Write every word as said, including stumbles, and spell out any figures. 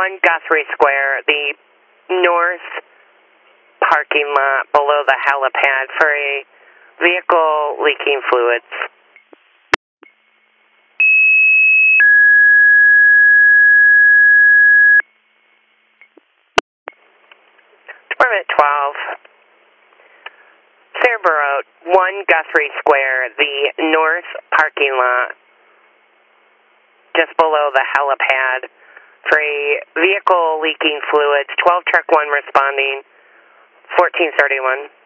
one Guthrie Square, the north parking lot below the helipad for a vehicle leaking fluids. Department twelve. Fairborough, one Guthrie Square, the north parking lot just below the helipad for a vehicle leaking fluids. twelve truck one responding, fourteen thirty-one.